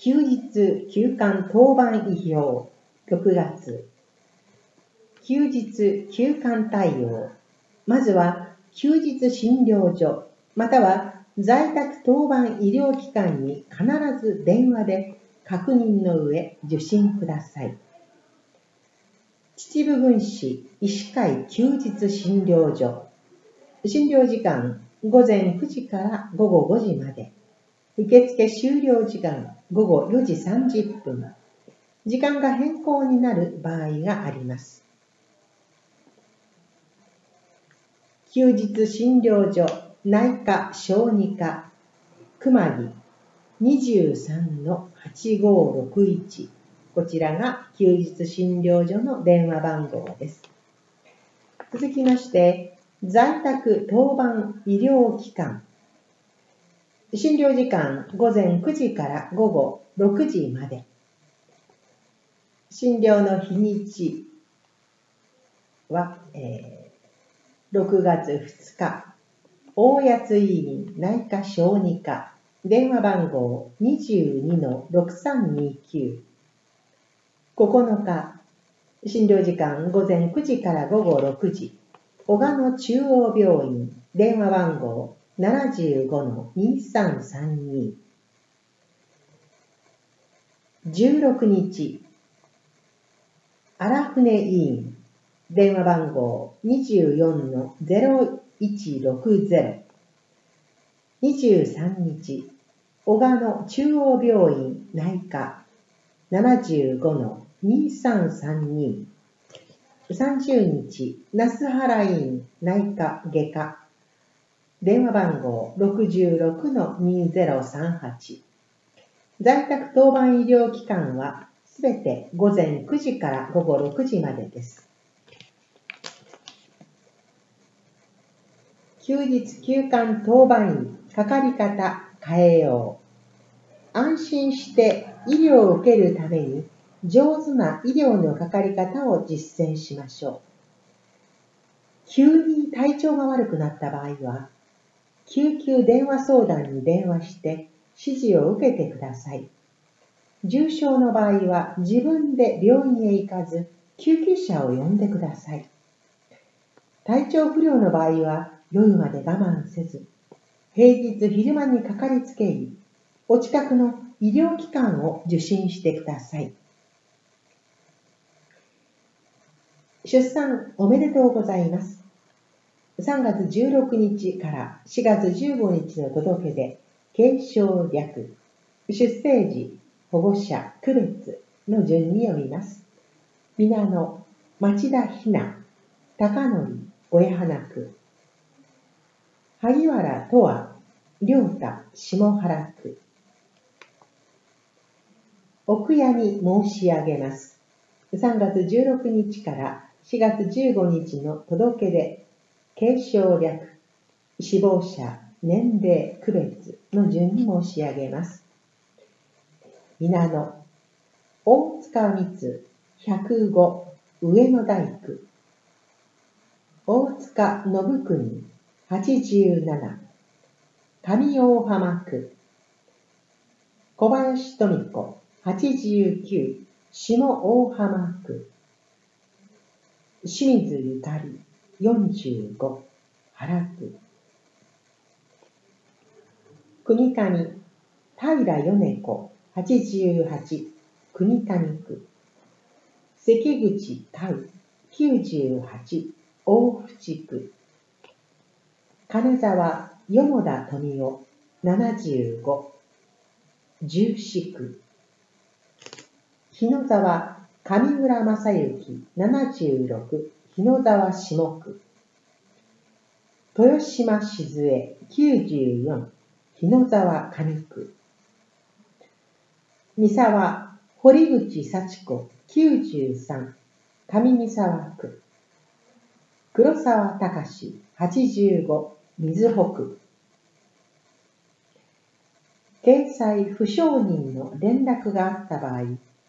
休日休館当番意表6月。休日休館対応。まずは休日診療所または在宅当番医療機関に必ず電話で確認の上受診ください。秩父郡市医師会休日診療所。診療時間午前9時から午後5時まで。受付終了時間午後4時30分。時間が変更になる場合があります。休日診療所内科小児科熊木 23-8561。こちらが休日診療所の電話番号です。続きまして、在宅当番医療機関。診療時間午前9時から午後6時まで。診療の日にちは、6月2日、大谷津医院内科小児科。電話番号 22-6329。9日、診療時間午前9時から午後6時。小鹿野中央病院。電話番号 75-2332。16日、荒船医院。電話番号 24-0160。23日、小鹿野中央病院内科 75-2332。30日、那須原院内科外科。電話番号 66-2038。在宅当番医療機関はすべて午前9時から午後6時までです。休日休館当番医かかり方変えよう。安心して医療を受けるために上手な医療のかかり方を実践しましょう。急に体調が悪くなった場合は、救急電話相談に電話して指示を受けてください。重症の場合は自分で病院へ行かず、救急車を呼んでください。体調不良の場合は夜まで我慢せず、平日昼間にかかりつけ医、お近くの医療機関を受診してください。出産おめでとうございます。3月16日から4月15日の届けで、継承略、出生時、保護者、区別の順に読みます。皆野、町田ひな、高則、親花区。萩原とわ、良太、下原区。奥屋に申し上げます。3月16日から4月15日の届けで、継承略、死亡者、年齢、区別の順に申し上げます。皆野、大塚光、105、上野大工。大塚信国、87、上大浜区。小林富子、89、下大浜区。清水ゆかり、45、原区。国上、平米子、88、国上区。関口太、98、大淵区。金沢、米田富夫、75、十四区。日野沢、上村正幸、76、日野沢下区。豊島静江、94、日野沢上区。三沢、堀口幸子、93、上三沢区。黒沢隆、85、瑞穂区。掲載不承認の連絡があった場合、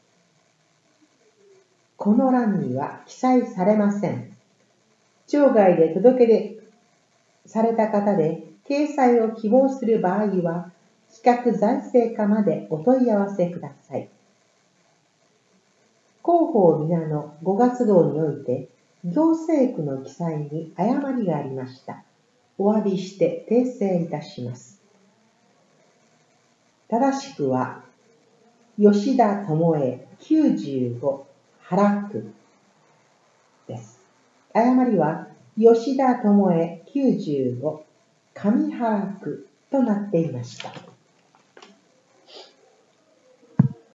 この欄には記載されません。町外で届け出された方で掲載を希望する場合は、 企画財政課までお問い合わせください。広報皆の5月号において、行政区の記載に誤りがありました。お詫びして訂正いたします。正しくは、吉田智恵95原区です。誤りは、吉田智恵95上原区となっていました。